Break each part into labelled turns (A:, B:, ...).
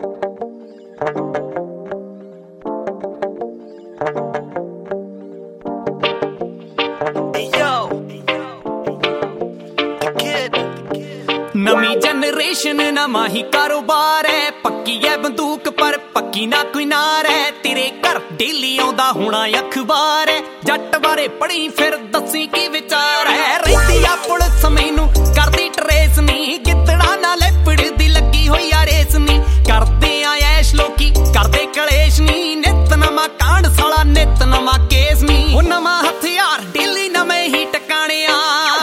A: नवी generation नवा ही कारोबार है, पक्की है बंदूक पर पक्की ना कोई नार है। तेरे घर डेली आउंदा होना अखबार है, जट बारे पढ़ी फिर दसी की विचार है। रहिंदी आ पुलिस मैनू करदी ट्रेस नी, गिद्दड़ा नाल पिड़दी लगी होई आ रेस नी। करदे आ ऐश लोकी करदे कलेश नी, नित नवा कांड साला नित नवा केस नी। ओ नवा हथियार डेली नवे ही टकाने आ,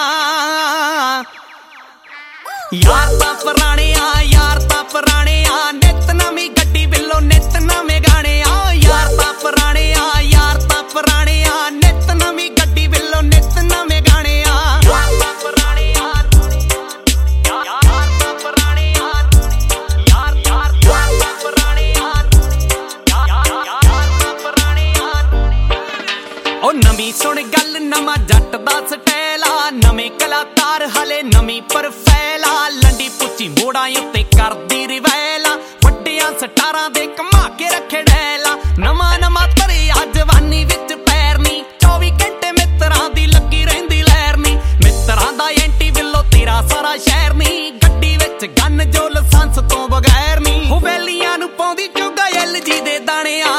A: यार तां पुराने आ यार तां पुराने आ। नित नवी गड्डी बिल्लो नित नवे गाने आ, यार तां पुराने आ यार तां पुराने आ। नित नवी गड्डी बिल्लो नित नवे गाने आ, यार तां पुराने आ यार तां पुराने आ यार तां पुराने आ यार तां पुराने आ। ओ नवी सुन गल नवा जट दा स्टाइल आ, नवे कलाकार हले नवी परफैल आ। लंडी पुच्ची मोड़ा उत्ते करदी रिवैल आ, वड्डियां सटारां दे कमा के रखे डैला। नवा नवा धरिया जवानी विच पैर नी, 24 घंटे मित्रां दी लगी रहिंदी लैर नी। मित्रां दा एंटी विल्लो तेरा सारा शहर नी, गड्डी विच गन जो लाइसेंस तो बगैर नी। हो वैलियां नू पाउंदी चुगा LG दे दाणे आ,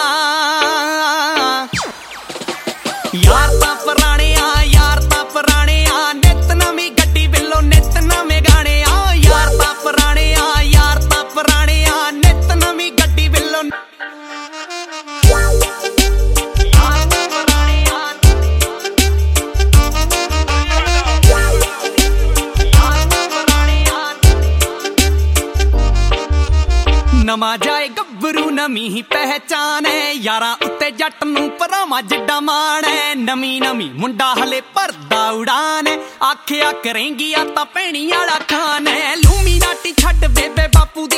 A: यार तां पुराने आ यार तां पुराने आ। नित नवी गड्डी बिल्लो नित नवे गाने आ, यार तां पुराने आ यार तां पुराने आ। नित नवी गड्डी बिल्लो यार तां पुराने आ यार तां पुराने आ। नवा जाए गब्बरू नवी ही पहचान है, यारां उत्ते जट नू भरावां जिड्डा मान है। नवी नवी मुंडा हले भरदा उड़ान है, आखिया करेंगी आ तां भैणी आला खान है। लूमी नाटी छड्ड बेबे बापू